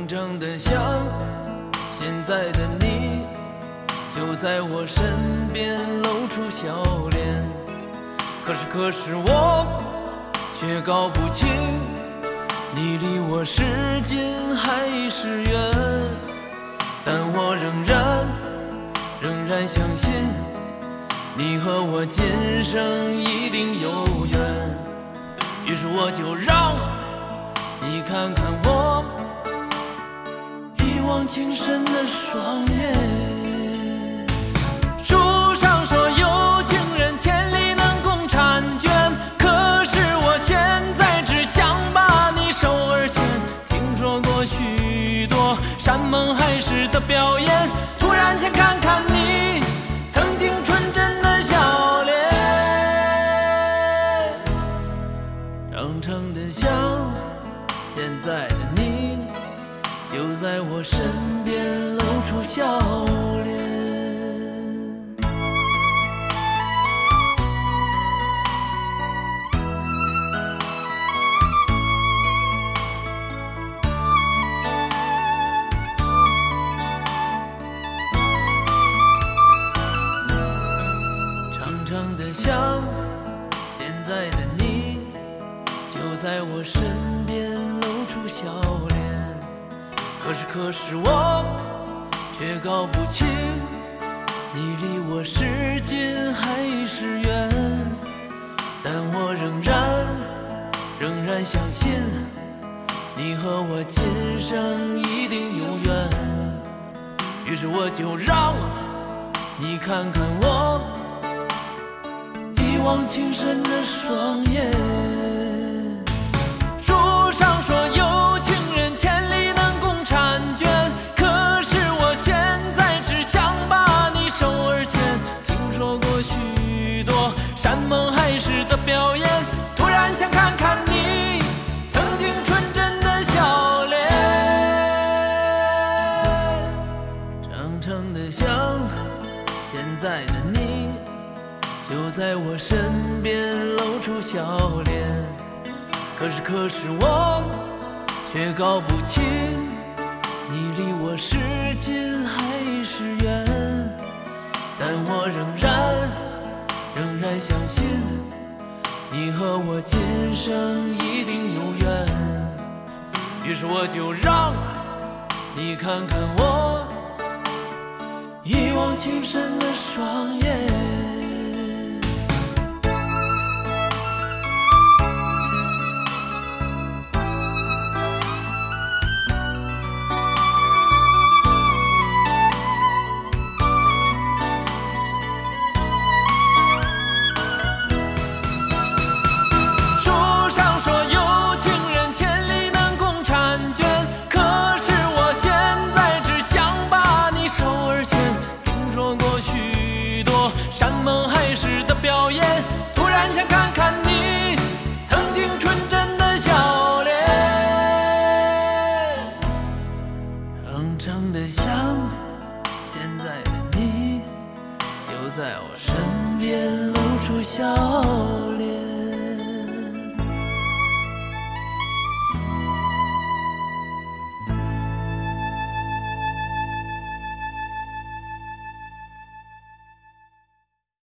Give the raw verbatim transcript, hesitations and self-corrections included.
长长的像现在的你，就在我身边露出笑脸。可是可是我却搞不清，你离我是近还是远。但我仍然仍然相信，你和我今生一定有缘。于是我就让你看看我一往情深的双眼。书上说有情人千里能共婵娟，可是我现在只想把你手儿牵。听说过许多山盟海誓的表演，突然想看看你曾经纯真的笑脸。长长的像现在的你，就在我身边露出笑脸。长长的像现在的你，就在我身边露出笑脸。可是可是我却搞不清，你离我是近还是远。但我仍然仍然相信，你和我今生一定有缘。于是我就让你看看我一往情深的双眼。书上说有情人千里能共婵娟，可是我现在只想把你手儿牵。听说过许多山盟海誓的表演，突然想看看你曾经纯真的笑脸。长长的像现在的你，就在我身边露出笑脸。可是可是我却搞不清，你离我是近还是远。但我仍然仍然相信，你和我今生一定有缘。于是我就让你看看我一往情深的双眼。